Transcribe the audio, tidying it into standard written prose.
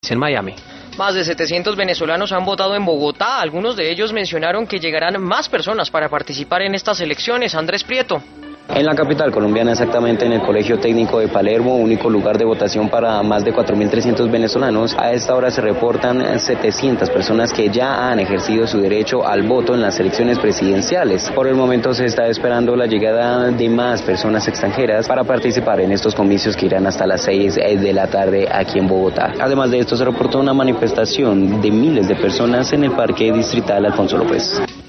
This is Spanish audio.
en Miami. Más de 700 venezolanos han votado en Bogotá. Algunos de ellos mencionaron que llegarán más personas para participar en estas elecciones. Andrés Prieto. En la capital colombiana, exactamente en el Colegio Técnico de Palermo, único lugar de votación para más de 4.300 venezolanos, a esta hora se reportan 700 personas que ya han ejercido su derecho al voto en las elecciones presidenciales. Por el momento se está esperando la llegada de más personas extranjeras para participar en estos comicios que irán hasta las 6 de la tarde aquí en Bogotá. Además de esto, se reportó una manifestación de miles de personas en el Parque Distrital Alfonso López.